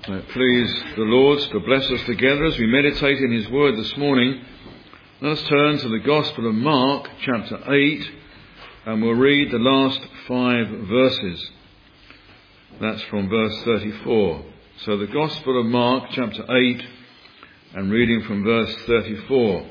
Please the Lord to bless us together as we meditate in his word this morning. Let us turn to the Gospel of Mark, chapter 8, and we'll read the last 5 verses. That's from verse 34. So the Gospel of Mark, chapter 8, and reading from verse 34.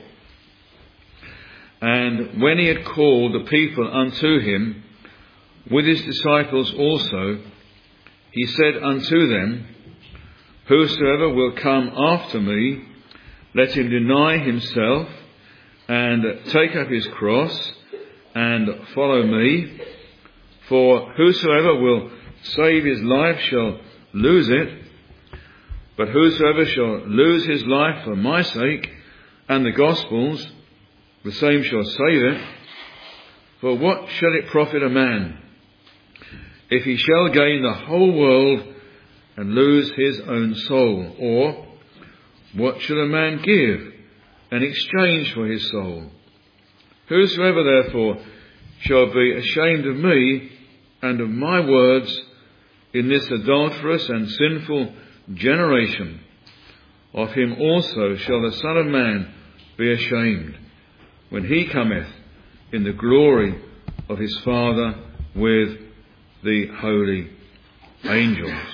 And when he had called the people unto him, with his disciples also, he said unto them, Whosoever will come after me, let him deny himself, and take up his cross, and follow me. For whosoever will save his life shall lose it, but whosoever shall lose his life for my sake and the gospel's, the same shall save it. For what shall it profit a man, if he shall gain the whole world and lose his own soul? Or what shall a man give in exchange for his soul? Whosoever therefore shall be ashamed of me and of my words in this adulterous and sinful generation, of him also shall the Son of Man be ashamed, when he cometh in the glory of his Father with the holy angels.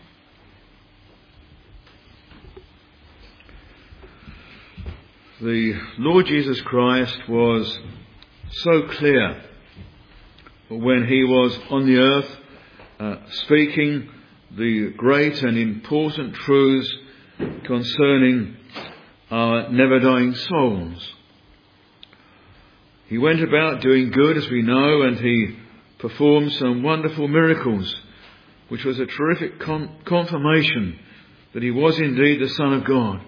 The Lord Jesus Christ was so clear when he was on the earth speaking the great and important truths concerning our never-dying souls. He went about doing good, as we know, and he performed some wonderful miracles, which was a terrific confirmation that he was indeed the Son of God.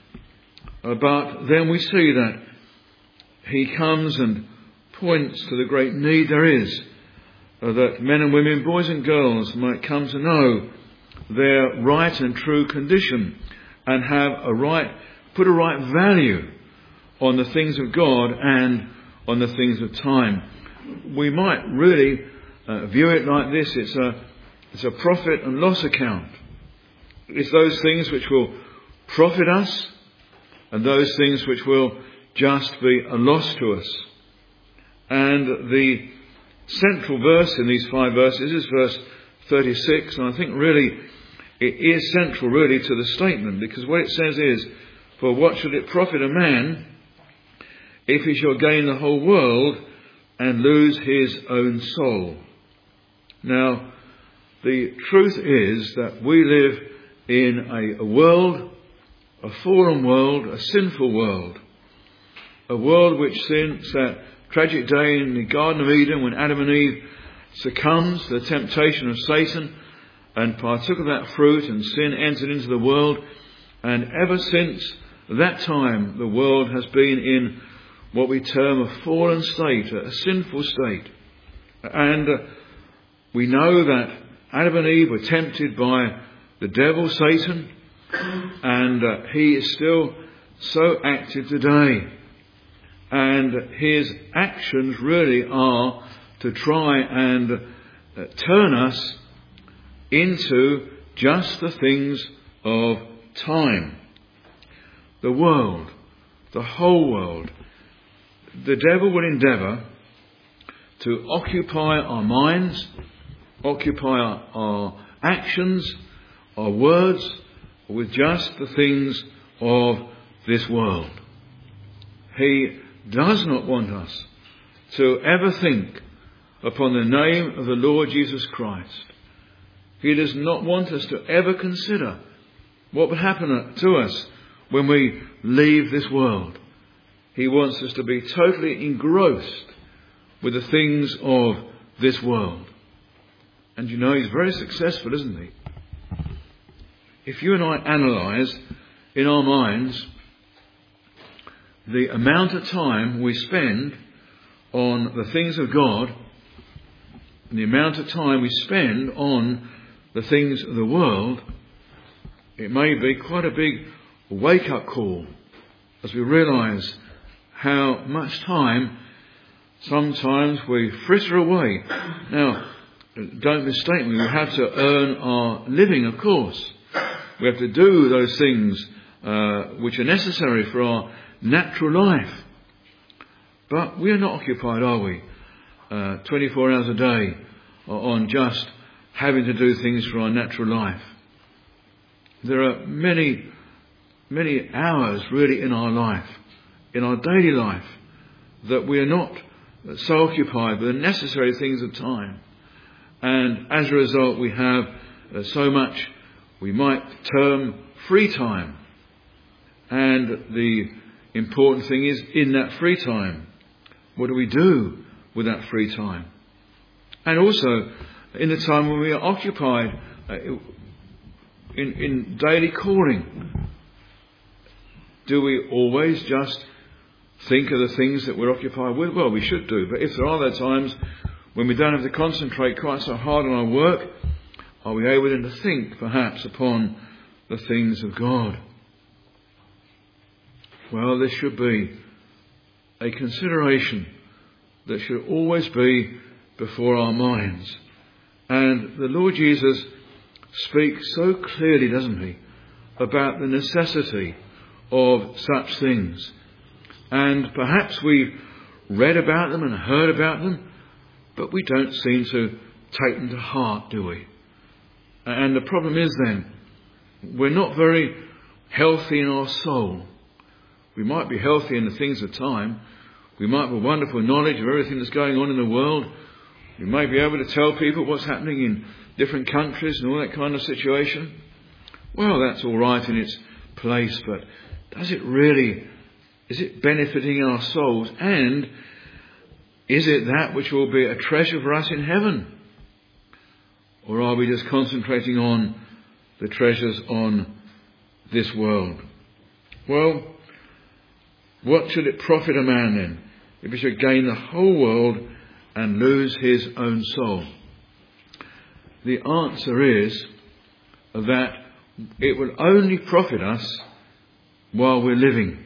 But then we see that he comes and points to the great need there is that men and women, boys and girls, might come to know their right and true condition and have put a right value on the things of God and on the things of time. We might really view it like this. It's a profit and loss account. It's those things which will profit us and those things which will just be a loss to us. And the central verse in these 5 verses is verse 36, and I think really it is central really to the statement, because what it says is, For what should it profit a man if he shall gain the whole world and lose his own soul? Now, the truth is that we live in a world, a fallen world, a sinful world. A world which, since that tragic day in the Garden of Eden when Adam and Eve succumbed to the temptation of Satan and partook of that fruit, and sin entered into the world, and ever since that time the world has been in what we term a fallen state, a sinful state. And we know that Adam and Eve were tempted by the devil, Satan, and he is still so active today. And his actions really are to try and turn us into just the things of time. The world, the whole world. The devil will endeavour to occupy our minds, occupy our actions, our words, with just the things of this world. He does not want us to ever think upon the name of the Lord Jesus Christ. He does not want us to ever consider what would happen to us when we leave this world. He wants us to be totally engrossed with the things of this world. And you know, he's very successful, isn't he? If you and I analyse in our minds the amount of time we spend on the things of God and the amount of time we spend on the things of the world, it may be quite a big wake-up call as we realise how much time sometimes we fritter away. Now, don't mistake me, we have to earn our living, of course. We have to do those things which are necessary for our natural life. But we are not occupied, are we, 24 hours a day on just having to do things for our natural life. There are many, many hours really in our life, in our daily life, that we are not so occupied with the necessary things of time. And as a result, we have so much we might term free time. And the important thing is, in that free time, what do we do with that free time? And also, in the time when we are occupied in daily calling, do we always just think of the things that we're occupied with? Well, we should do. But if there are those times when we don't have to concentrate quite so hard on our work, are we able then to think perhaps upon the things of God? Well, there should be a consideration that should always be before our minds. And the Lord Jesus speaks so clearly, doesn't he, about the necessity of such things. And perhaps we've read about them and heard about them, but we don't seem to take them to heart, do we? And the problem is then, we're not very healthy in our soul. We might be healthy in the things of time. We might have a wonderful knowledge of everything that's going on in the world. We may be able to tell people what's happening in different countries and all that kind of situation. Well, that's all right in its place, but is it benefiting our souls? And is it that which will be a treasure for us in heaven? Or are we just concentrating on the treasures on this world? Well, what should it profit a man then, if he should gain the whole world and lose his own soul? The answer is that it will only profit us while we're living.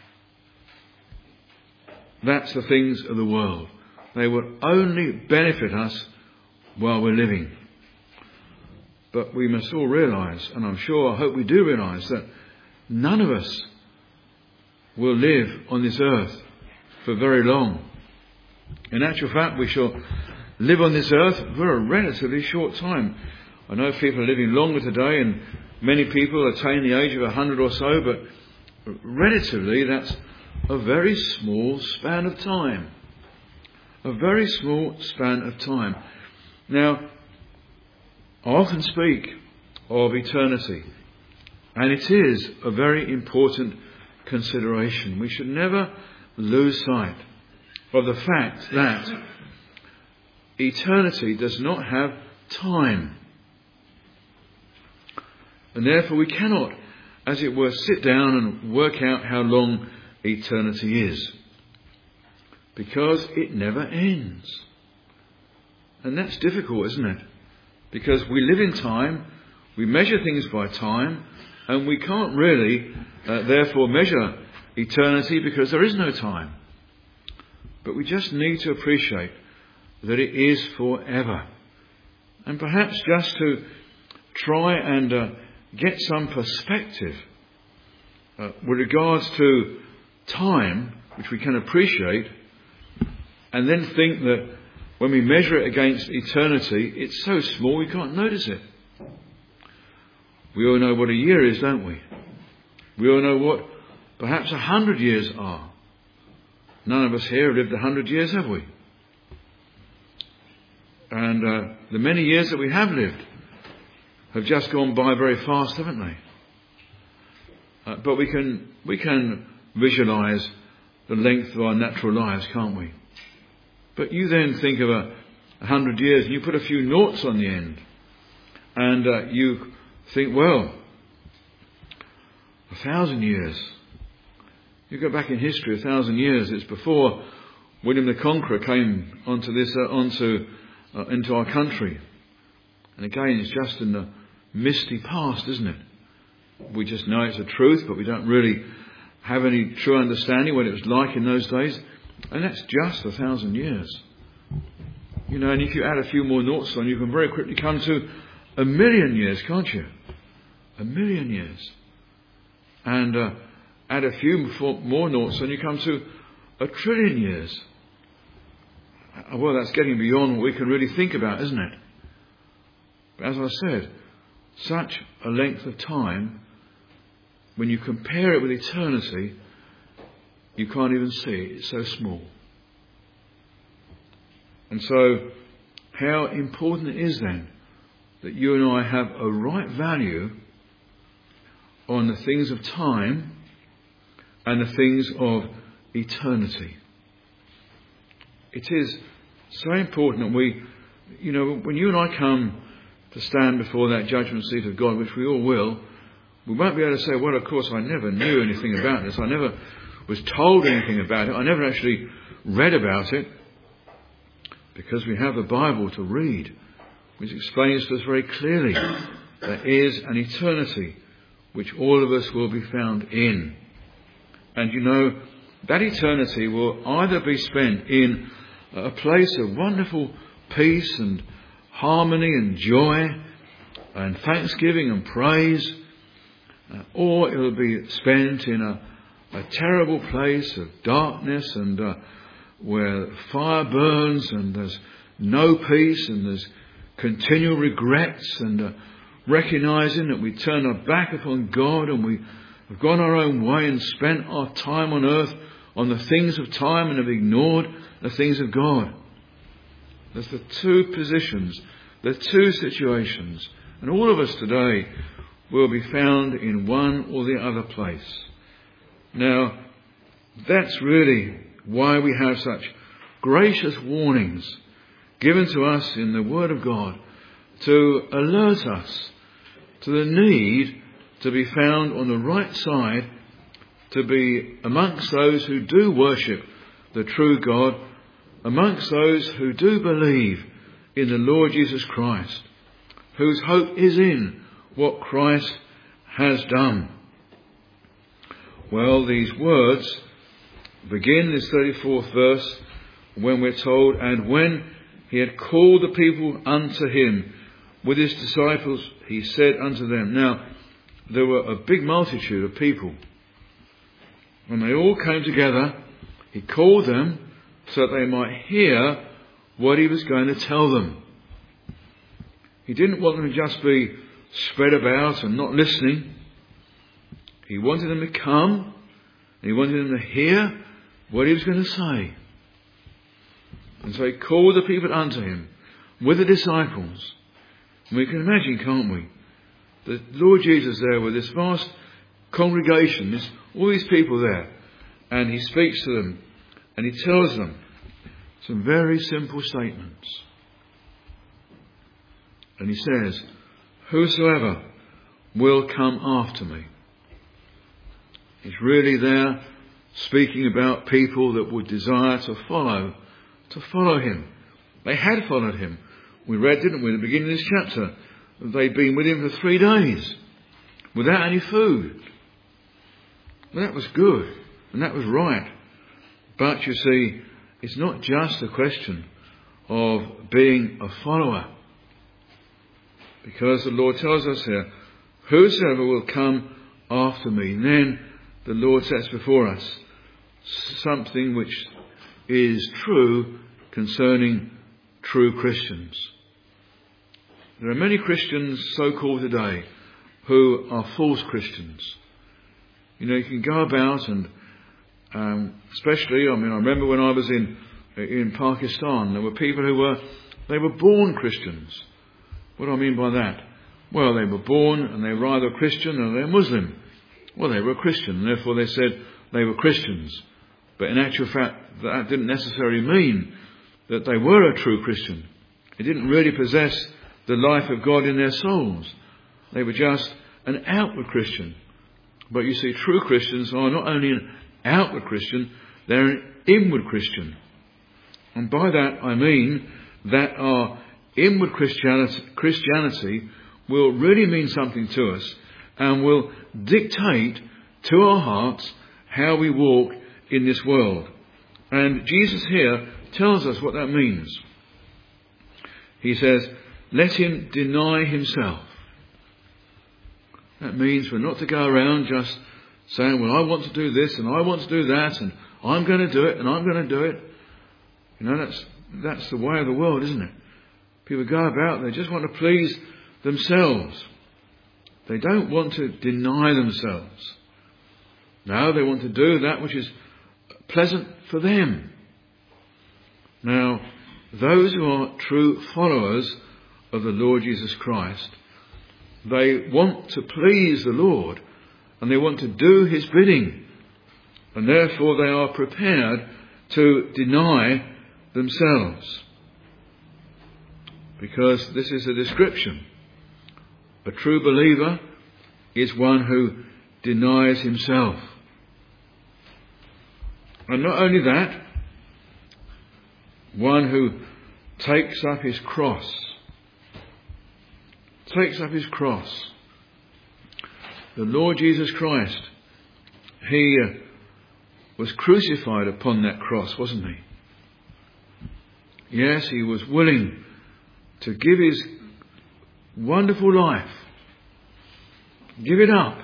That's the things of the world. They will only benefit us while we're living. But we must all realise, and I hope we do realise, that none of us will live on this earth for very long. In actual fact, we shall live on this earth for a relatively short time. I know people are living longer today, and many people attain the age of 100 or so, but relatively that's a very small span of time. A very small span of time. Now, I often speak of eternity, and it is a very important consideration. We should never lose sight of the fact that eternity does not have time. And therefore we cannot, as it were, sit down and work out how long eternity is, because it never ends. And that's difficult, isn't it? Because we live in time, we measure things by time, and we can't really therefore measure eternity because there is no time. But we just need to appreciate that it is forever. And perhaps just to try and get some perspective with regards to time, which we can appreciate, and then think that when we measure it against eternity, it's so small we can't notice it. We all know what a year is, don't we? We all know what perhaps 100 years are. None of us here have lived 100 years, have we? And the many years that we have lived have just gone by very fast, haven't they? But we can visualise the length of our natural lives, can't we? But you then think of 100 years and you put a few noughts on the end, and you think, well, 1,000 years. You go back in history 1,000 years. It's before William the Conqueror came into our country. And again, it's just in the misty past, isn't it? We just know it's a truth, but we don't really have any true understanding what it was like in those days. And that's just 1,000 years. You know, and if you add a few more noughts on, you can very quickly come to 1,000,000 years, can't you? 1,000,000 years. And add a few more noughts and you come to 1,000,000,000,000 years. Well, that's getting beyond what we can really think about, isn't it? But as I said, such a length of time, when you compare it with eternity, you can't even see it. It's so small. And so, how important it is then that you and I have a right value on the things of time and the things of eternity. It is so important that we, when you and I come to stand before that judgment seat of God, which we all will, we won't be able to say, well, of course, I never knew anything about this. I never was told anything about it. I never actually read about it. Because we have the Bible to read, which explains to us very clearly there is an eternity which all of us will be found in. And that eternity will either be spent in a place of wonderful peace and harmony and joy and thanksgiving and praise, or it will be spent in a terrible place of darkness and where fire burns and there's no peace and there's continual regrets and recognising that we turn our back upon God and we have gone our own way and spent our time on earth on the things of time and have ignored the things of God. There's the two positions, the two situations, and all of us today will be found in one or the other place. Now, that's really why we have such gracious warnings given to us in the Word of God to alert us to the need to be found on the right side, to be amongst those who do worship the true God, amongst those who do believe in the Lord Jesus Christ, whose hope is in what Christ has done. Well, these words begin this 34th verse when we're told, and when he had called the people unto him with his disciples, he said unto them. Now, there were a big multitude of people. When they all came together, he called them so that they might hear what he was going to tell them. He didn't want them to just be spread about and not listening. He wanted them to come, and he wanted them to hear what he was going to say. And so he called the people unto him with the disciples. And we can imagine, can't we, the Lord Jesus there with this vast congregation, all these people there, and he speaks to them and he tells them some very simple statements. And he says, whosoever will come after me. He's really there speaking about people that would desire to follow him. They had followed him. We read, didn't we, at the beginning of this chapter, they'd been with him for 3 days without any food. Well, that was good and that was right. But you see, it's not just a question of being a follower. Because the Lord tells us here, whosoever will come after me. And then the Lord sets before us something which is true concerning true Christians. There are many Christians, so-called today, who are false Christians. You can go about and, especially, I remember when I was in Pakistan, there were people who were born Christians. What do I mean by that? Well, they were born and they were either Christian or they're Muslim. Well, they were a Christian, and therefore they said they were Christians. But in actual fact, that didn't necessarily mean that they were a true Christian. They didn't really possess the life of God in their souls. They were just an outward Christian. But you see, true Christians are not only an outward Christian, they're an inward Christian. And by that I mean that our inward Christianity will really mean something to us and will dictate to our hearts how we walk in this world. And Jesus here tells us what that means. He says, let him deny himself. That means we're not to go around just saying, well, I want to do this and I want to do that and I'm going to do it and I'm going to do it. You know, that's the way of the world, isn't it? People go about, they just want to please themselves. They don't want to deny themselves. No, they want to do that which is pleasant for them. Now, those who are true followers of the Lord Jesus Christ, they want to please the Lord and they want to do his bidding. And therefore they are prepared to deny themselves. Because this is a description. A true believer is one who denies himself. And not only that, one who takes up his cross. Takes up his cross. The Lord Jesus Christ, he was crucified upon that cross, wasn't he? Yes, he was willing to give his wonderful life, give it up,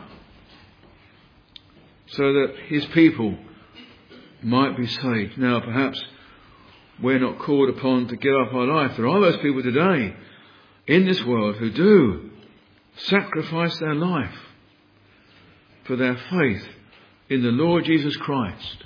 so that his people might be saved. Now, perhaps we're not called upon to give up our life. There are those people today in this world who do sacrifice their life for their faith in the Lord Jesus Christ.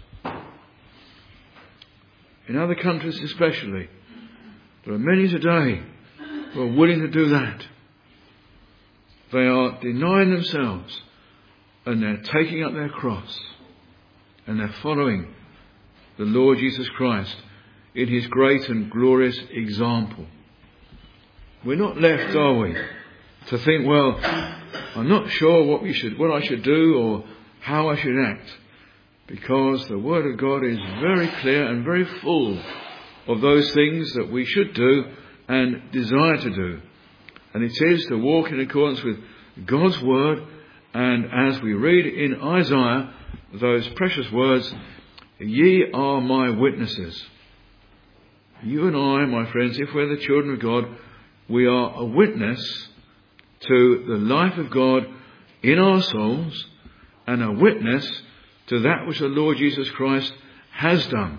In other countries especially, there are many today who are willing to do that. They are denying themselves and they're taking up their cross and they're following the Lord Jesus Christ in his great and glorious example. We're not left, are we, to think, well, I'm not sure what I should do or how I should act, because the Word of God is very clear and very full of those things that we should do and desire to do. And it is to walk in accordance with God's Word, and as we read in Isaiah, those precious words, ye are my witnesses. You and I, my friends, if we're the children of God, we are a witness to the life of God in our souls and a witness to that which the Lord Jesus Christ has done.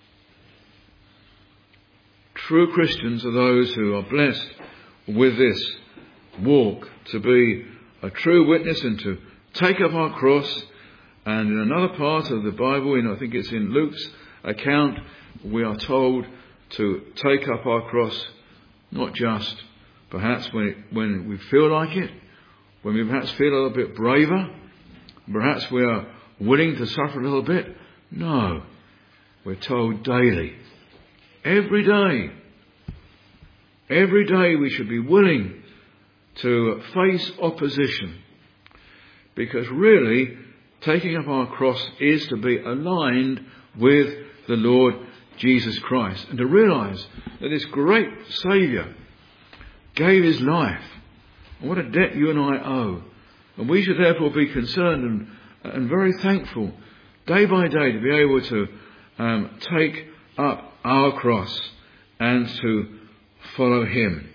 True Christians are those who are blessed with this walk, to be a true witness and to take up our cross. And in another part of the Bible, I think it's in Luke's account, we are told to take up our cross, not just perhaps when we feel like it, when we perhaps feel a little bit braver, perhaps we are willing to suffer a little bit. No, we're told daily. Every day. Every day we should be willing to face opposition. Because really, taking up our cross is to be aligned with the Lord Jesus Christ. And to realise that this great Saviour gave his life. And what a debt you and I owe. And we should therefore be concerned and very thankful day by day to be able to take up our cross and to follow him.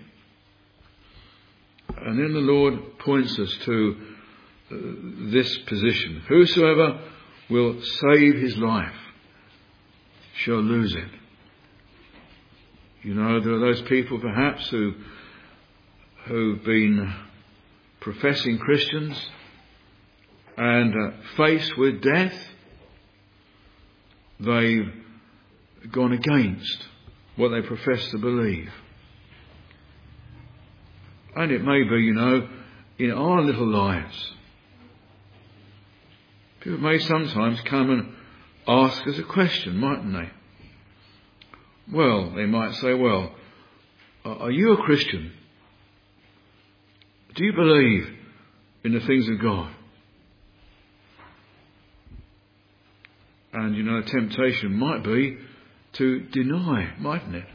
And then the Lord points us to this position. Whosoever will save his life shall lose it. You know, there are those people perhaps who've been professing Christians and faced with death, they've gone against what they profess to believe. And it may be, in our little lives, people may sometimes come and ask us a question, mightn't they? Well, they might say, well, are you a Christian? Do you believe in the things of God? And, the temptation might be to deny, mightn't it?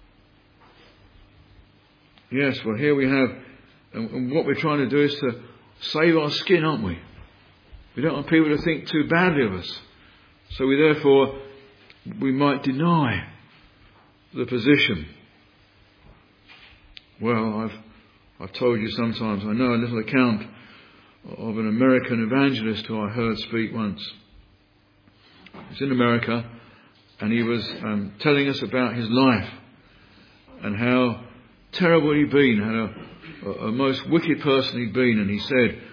Yes, well, here we have, and what we're trying to do is to save our skin, aren't we? We don't want people to think too badly of us. So we might deny the position. Well, I've told you sometimes, I know a little account of an American evangelist who I heard speak once. He was in America, and he was telling us about his life and how terrible he'd been, how a most wicked person he'd been. And he said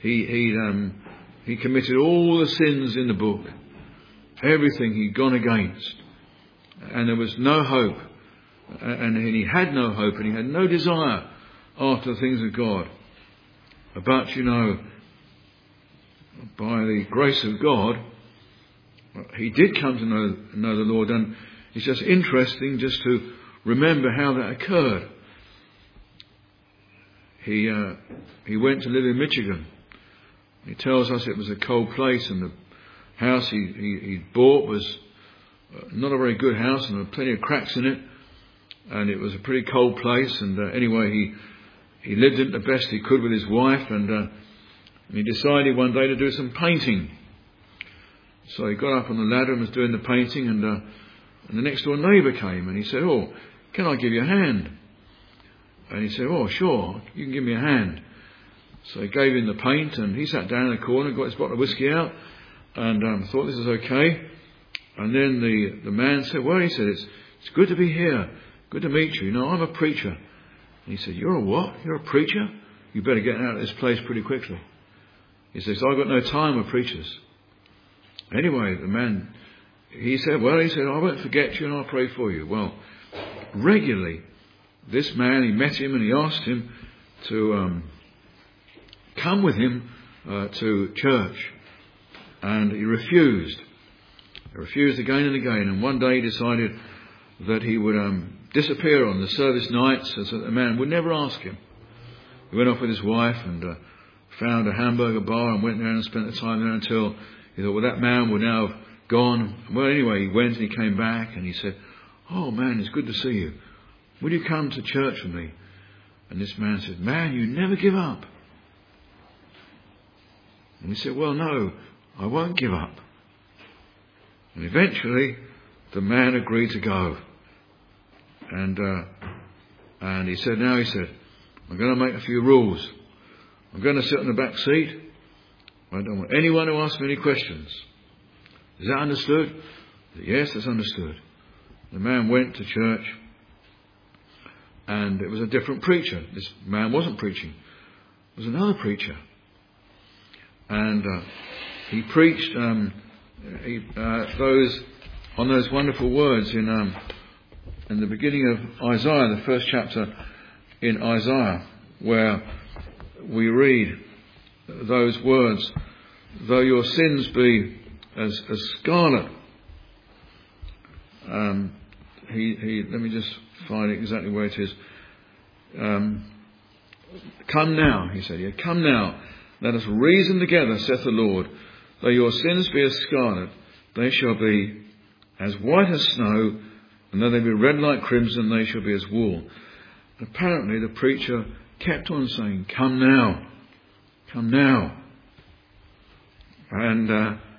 he committed all the sins in the book, everything he'd gone against, and there was no hope, and he had no hope, and he had no desire after the things of God. But, you know, by the grace of God, he did come to know the Lord, and it's just interesting just to remember how that occurred. He went to live in Michigan. He tells us it was a cold place, and the house he bought was not a very good house, and there were plenty of cracks in it, and it was a pretty cold place. And anyway, he lived it the best he could with his wife, and he decided one day to do some painting. So he got up on the ladder and was doing the painting, and the next door neighbour came, and he said, "Oh, can I give you a hand?" And he said, "Oh, sure, you can give me a hand." So he gave him the paint, and he sat down in the corner, got his bottle of whiskey out, and thought this is okay. And then the man said, "Well," he said, it's good to be here. Good to meet you. You know, I'm a preacher." And he said, "You're a what? You're a preacher? You better get out of this place pretty quickly." He says, "I've got no time with preachers." Anyway, the man, he said, "I won't forget you, and I'll pray for you." Well, regularly, this man, he met him and he asked him to come with him to church. And he refused. He refused again and again. And one day he decided that he would disappear on the service nights, so that the man would never ask him. He went off with his wife and found a hamburger bar and went there and spent the time there until he thought, well, that man would now have gone. Well, anyway, he went and he came back and he said, "Oh, man, it's good to see you. Will you come to church with me?" And this man said, "Man, you never give up." And he said, "Well, no, I won't give up." And eventually, the man agreed to go. And he said, "I'm going to make a few rules. I'm going to sit in the back seat. I don't want anyone to ask me any questions. Is that understood?" I said, "Yes, that's understood." The man went to church, and it was a different preacher. This man wasn't preaching. It was another preacher. And he preached those wonderful words in the beginning of Isaiah, the first chapter in Isaiah, where we read those words, "Though your sins be as scarlet." Let me just find exactly where it is. "Come now," he said, "come now, let us reason together, saith the Lord. Though your sins be as scarlet, they shall be as white as snow, and though they be red like crimson, they shall be as wool." Apparently the preacher kept on saying, "Come now, come now." And,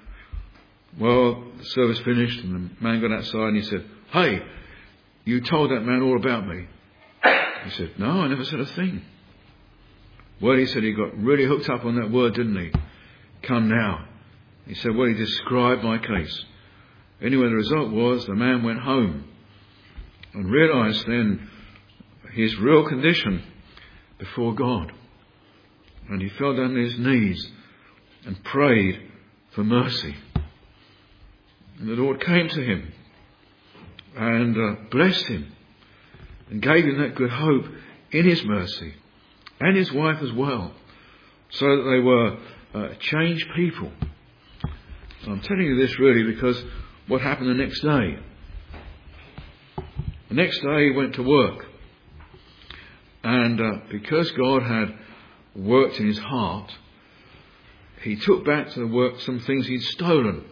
the service finished and the man got outside and he said, "Hey, you told that man all about me." He said, "No, I never said a thing." Well, he said he got really hooked up on that word, didn't he? "Come now." He said, well, he described my case. Anyway, the result was the man went home and realised then his real condition before God. And he fell down on his knees and prayed for mercy. And the Lord came to him and blessed him and gave him that good hope in his mercy, and his wife as well, so that they were changed people. So I'm telling you this really because what happened the next day. The next day he went to work, and because God had worked in his heart, he took back to the work some things he'd stolen.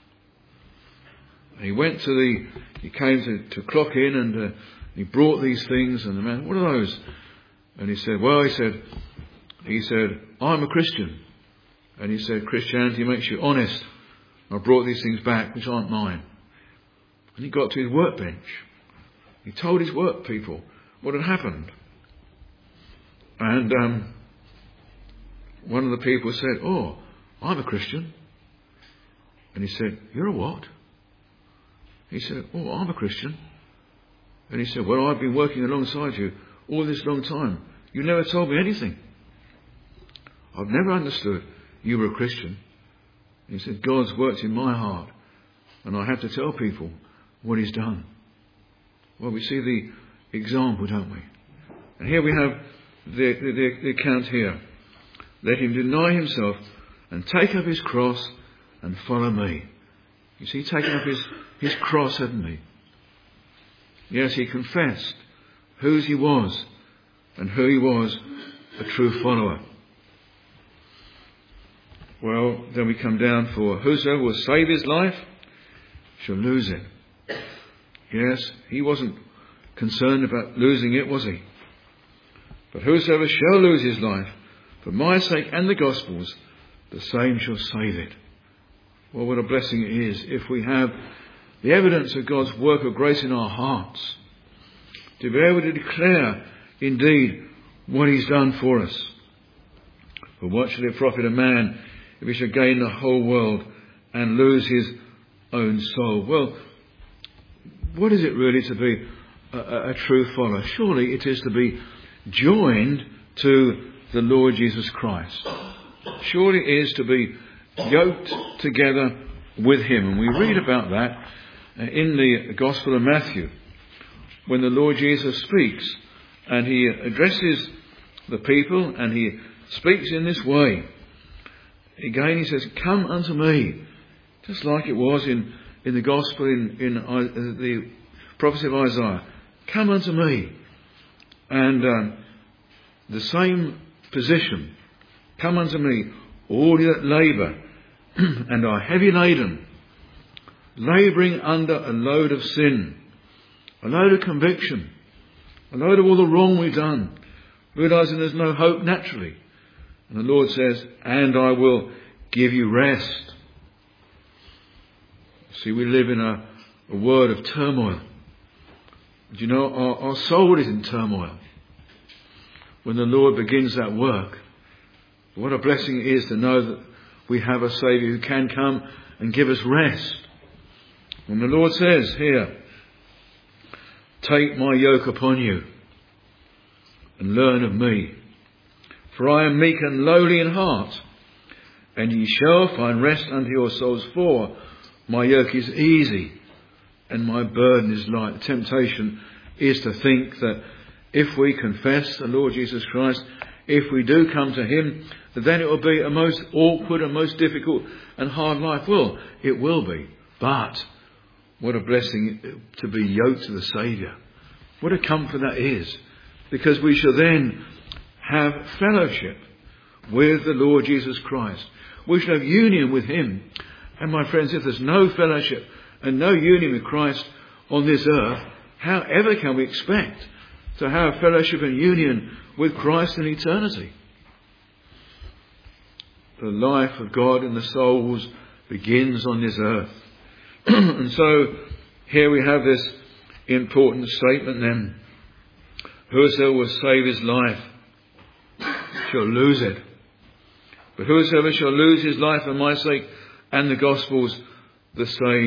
He came to clock in, and he brought these things, and the man, "What are those?" And he said, he said, "I'm a Christian." And he said, "Christianity makes you honest. I brought these things back, which aren't mine." And he got to his workbench. He told his work people what had happened. And one of the people said, "Oh, I'm a Christian." And he said, "You're a what?" He said, "Oh, I'm a Christian." And he said, "Well, I've been working alongside you all this long time. You never told me anything. I've never understood you were a Christian." He said, "God's worked in my heart, and I have to tell people what he's done." Well, we see the example, don't we? And here we have the account here. "Let him deny himself and take up his cross and follow me." You see, taking up his cross, hadn't he? Yes, he confessed whose he was and who he was, a true follower. Well, then we come down for whosoever will save his life shall lose it. Yes, he wasn't concerned about losing it, was he? "But whosoever shall lose his life for my sake and the gospel's, the same shall save it." Well, what a blessing it is if we have the evidence of God's work of grace in our hearts, to be able to declare indeed what he's done for us. "For what shall it profit a man if he shall gain the whole world and lose his own soul?" Well, what is it really to be a true follower? Surely it is to be joined to the Lord Jesus Christ. Surely it is to be yoked together with him. And we read about that in the Gospel of Matthew, when the Lord Jesus speaks and he addresses the people and he speaks in this way. Again he says, "Come unto me," just like it was in the Gospel in the prophecy of Isaiah. "Come unto me." And the same position. "Come unto me, all you that labour and are heavy laden," labouring under a load of sin, a load of conviction, a load of all the wrong we've done, realising there's no hope naturally. And the Lord says, "And I will give you rest." See, we live in a world of turmoil. Do you know, our soul is in turmoil. When the Lord begins that work, what a blessing it is to know that we have a Saviour who can come and give us rest. When the Lord says here, "Take my yoke upon you and learn of me, for I am meek and lowly in heart, and ye shall find rest unto your souls, for my yoke is easy and my burden is light." The temptation is to think that if we confess the Lord Jesus Christ, if we do come to him, then it will be a most awkward and most difficult and hard life. Well, it will be. But what a blessing to be yoked to the Saviour. What a comfort that is. Because we shall then have fellowship with the Lord Jesus Christ. We shall have union with him. And my friends, if there's no fellowship and no union with Christ on this earth, how ever can we expect to have fellowship and union with Christ in eternity? The life of God in the souls begins on this earth. And so here we have this important statement then. "Whosoever will save his life shall lose it. But whosoever shall lose his life for my sake and the gospel's, the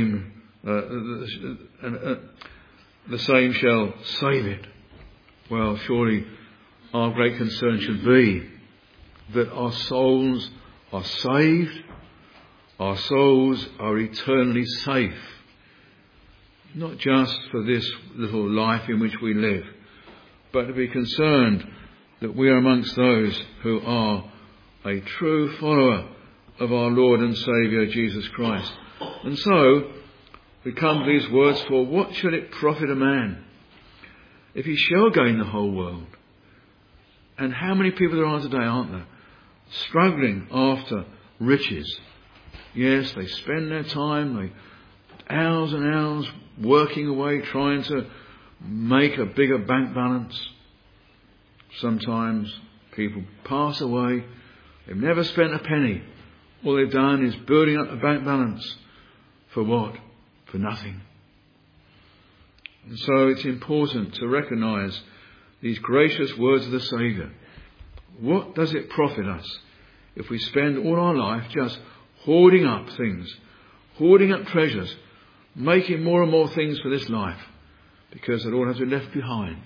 same shall save it." Well, surely our great concern should be that our souls are saved, our souls are eternally safe, not just for this little life in which we live, but to be concerned that we are amongst those who are a true follower of our Lord and Saviour Jesus Christ. And so we come to these words, "For what shall it profit a man if he shall gain the whole world?" And how many people there are today, aren't there, struggling after riches? Yes, they spend their time, hours and hours working away, trying to make a bigger bank balance. Sometimes people pass away. They've never spent a penny. All they've done is building up a bank balance. For what? For nothing. And so it's important to recognise these gracious words of the Saviour. What does it profit us if we spend all our life just hoarding up things, hoarding up treasures, making more and more things for this life, because it all has to be left behind.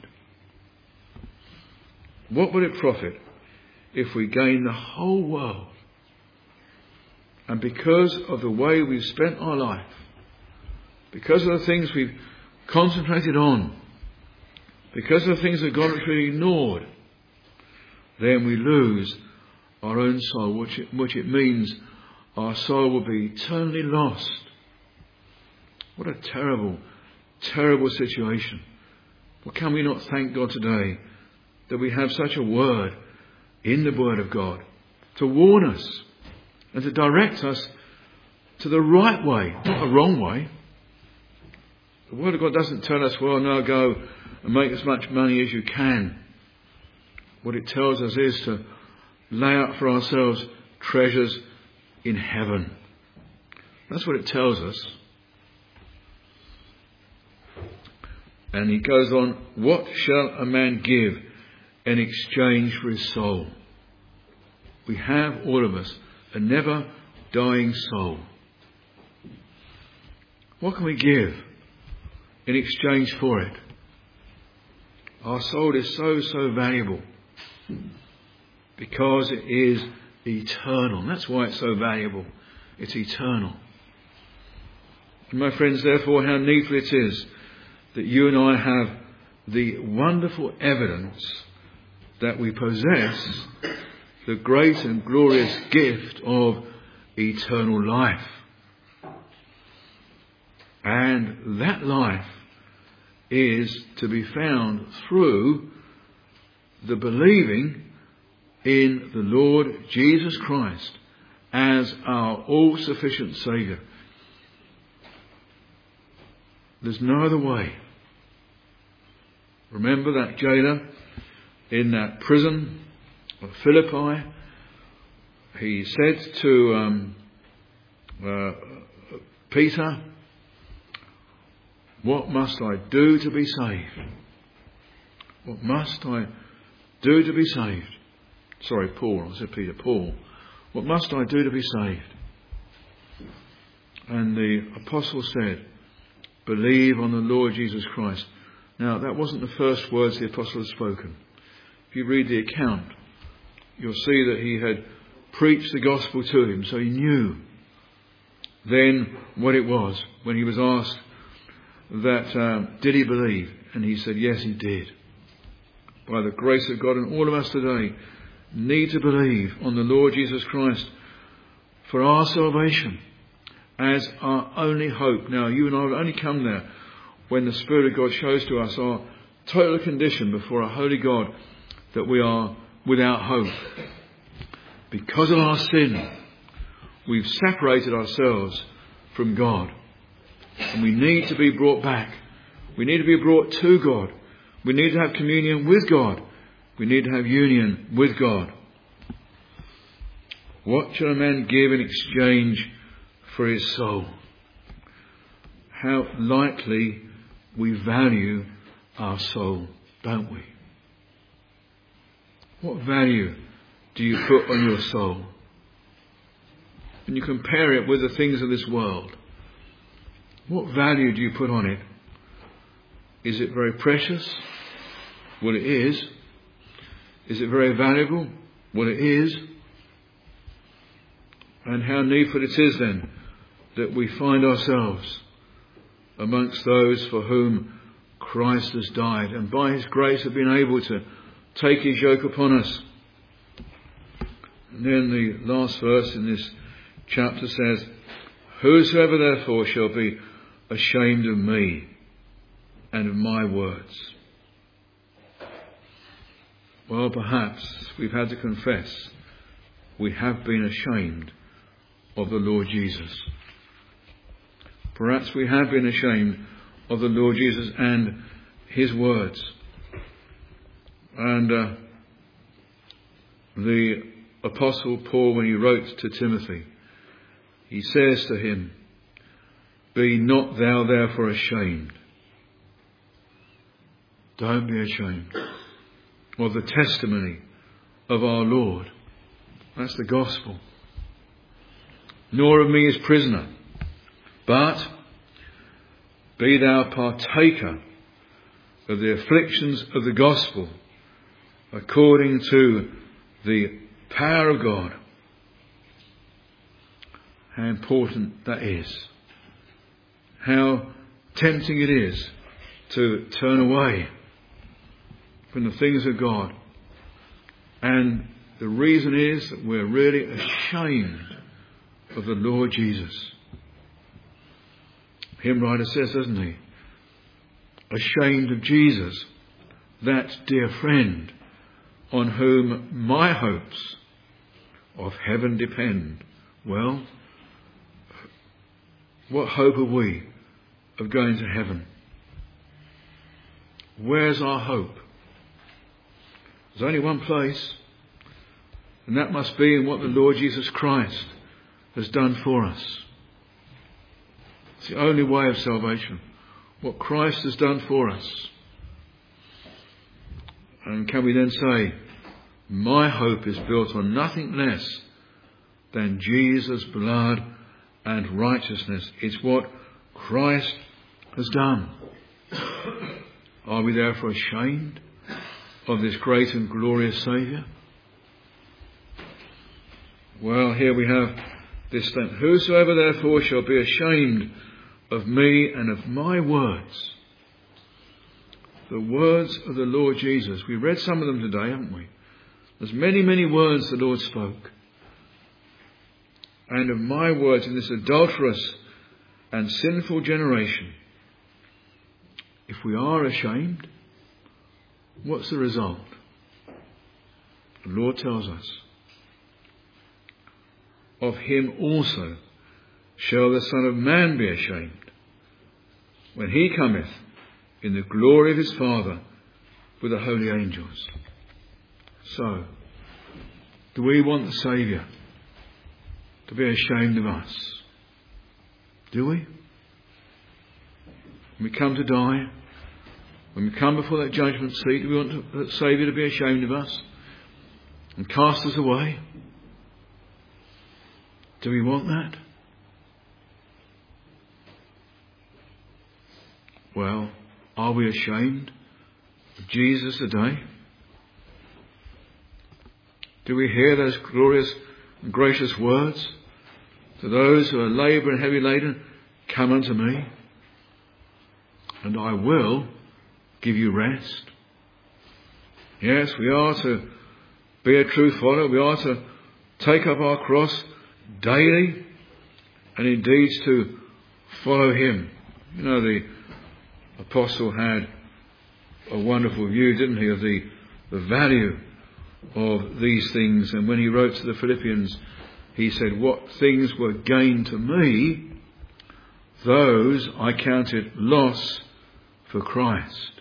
What would it profit if we gain the whole world, and because of the way we've spent our life, because of the things we've concentrated on, because of the things that God has really ignored, then we lose our own soul, which it means our soul will be eternally lost. What a terrible, terrible situation. Well, can we not thank God today that we have such a word in the Word of God to warn us and to direct us to the right way, not the wrong way. The Word of God doesn't tell us, well, now go and make as much money as you can. What it tells us is to lay out for ourselves treasures in heaven. That's what it tells us. And he goes on, what shall a man give in exchange for his soul? We have, all of us, a never dying soul. What can we give in exchange for it? Our soul is so valuable because it is eternal. That's why it's so valuable. It's eternal. And my friends, therefore, how needful it is that you and I have the wonderful evidence that we possess the great and glorious gift of eternal life. And that life is to be found through the believing in the Lord Jesus Christ as our all-sufficient Saviour. There's no other way. Remember that jailer in that prison of Philippi? He said to Peter, what must I do to be saved? What must I do to be saved? Sorry, Paul. I said Peter. Paul. What must I do to be saved? And the apostle said, believe on the Lord Jesus Christ. Now, that wasn't the first words the apostle had spoken. If you read the account, you'll see that he had preached the gospel to him, so he knew then what it was when he was asked that did he believe? And he said, yes, he did. By the grace of God, and all of us today need to believe on the Lord Jesus Christ for our salvation as our only hope. Now, you and I will only come there when the Spirit of God shows to us our total condition before a holy God, that we are without hope. Because of our sin, we've separated ourselves from God. And we need to be brought back. We need to be brought to God. We need to have communion with God. We need to have union with God. What shall a man give in exchange for his soul? How lightly we value our soul, don't we? What value do you put on your soul? When you compare it with the things of this world, what value do you put on it? Is it very precious? Well, it is. Is it very valuable? Well, it is. And how needful it is then that we find ourselves amongst those for whom Christ has died, and by his grace have been able to take his yoke upon us. And then the last verse in this chapter says, whosoever therefore shall be ashamed of me and of my words. Well, perhaps we've had to confess we have been ashamed of the Lord Jesus. Perhaps we have been ashamed of the Lord Jesus and his words. And the Apostle Paul, when he wrote to Timothy, he says to him, be not thou therefore ashamed. Don't be ashamed of the testimony of our Lord. That's the gospel. Nor of me as prisoner, but be thou partaker of the afflictions of the gospel according to the power of God. How important that is. How tempting it is to turn away from the things of God. And the reason is that we're really ashamed of the Lord Jesus. The hymn writer says, doesn't he? Ashamed of Jesus, that dear friend, on whom my hopes of heaven depend. Well, what hope have we of going to heaven? Where's our hope? There's only one place, and that must be in what the Lord Jesus Christ has done for us. It's the only way of salvation. What Christ has done for us. And can we then say, my hope is built on nothing less than Jesus' blood and righteousness. It's what Christ has done. Are we therefore ashamed of this great and glorious Saviour? Well, here we have this statement. Whosoever therefore shall be ashamed of me and of my words. The words of the Lord Jesus. We read some of them today, haven't we? There's many, many words the Lord spoke. And of my words in this adulterous and sinful generation. If we are ashamed, what's the result? The Lord tells us, of him also shall the Son of Man be ashamed, when he cometh in the glory of his Father with the holy angels. So, do we want the Saviour to be ashamed of us? Do we? When we come to die, when we come before that judgment seat, do we want the Saviour to be ashamed of us and cast us away? Do we want that? Well, are we ashamed of Jesus today? Do we hear those glorious and gracious words to those who are labour and heavy laden? Come unto me, and I will give you rest. Yes, we are to be a true follower. We are to take up our cross daily and indeed to follow him. You know, the apostle had a wonderful view, didn't he, of the value of these things. And when he wrote to the Philippians, he said, what things were gain to me, those I counted loss for Christ.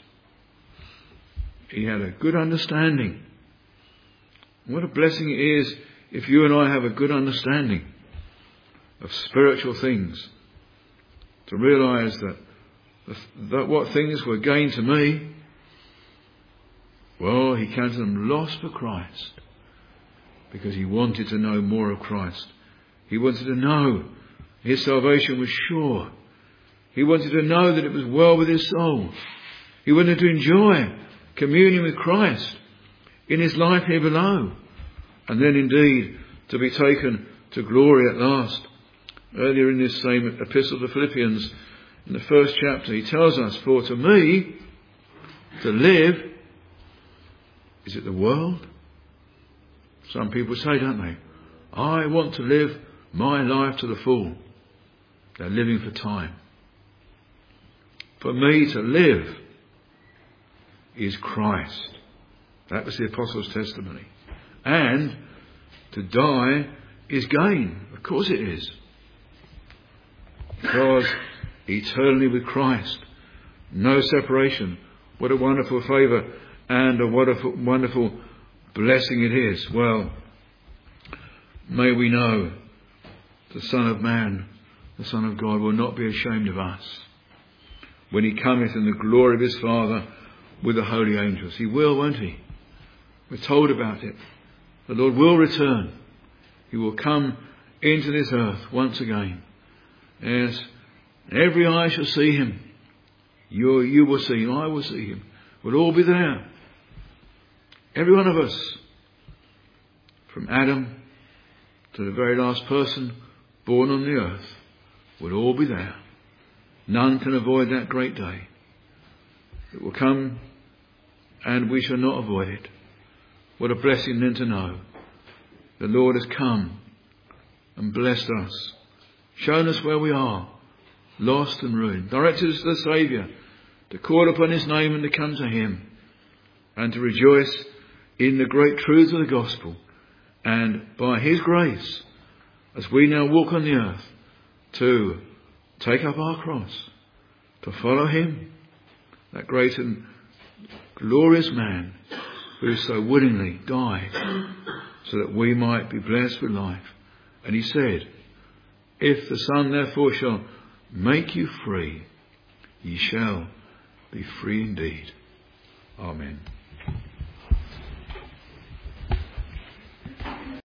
He had a good understanding. What a blessing it is if you and I have a good understanding of spiritual things, to realise that what things were gain to me, well, he counted them loss for Christ, because he wanted to know more of Christ. He wanted to know his salvation was sure. He wanted to know that it was well with his soul. He wanted to enjoy communion with Christ in his life here below, and then indeed to be taken to glory at last. Earlier in this same epistle to Philippians, in the first chapter, he tells us, for to me, to live, is it the world? Some people say, don't they, I want to live my life to the full. They're living for time. For me to live is Christ. That was the apostles' testimony. And to die is gain. Of course it is. Because eternally with Christ, no separation. What a wonderful favour and a wonderful, wonderful blessing it is. Well, may we know the Son of Man, the Son of God, will not be ashamed of us when he cometh in the glory of his Father with the holy angels. He will, won't he? We're told about it. The Lord will return He will come into this earth once again. Yes, every eye shall see him. You will see him. I will see him. We'll all be there. Every one of us. From Adam to the very last person born on the earth. We'll all be there. None can avoid that great day. It will come and we shall not avoid it. What a blessing then to know the Lord has come and blessed us, shown us where we are, lost and ruined, directed us to the Saviour, to call upon his name and to come to him, and to rejoice in the great truths of the gospel, and by his grace, as we now walk on the earth, to take up our cross, to follow him, that great and glorious man who so willingly died so that we might be blessed with life. And he said, if the Son therefore shall make you free, ye shall be free indeed. Amen.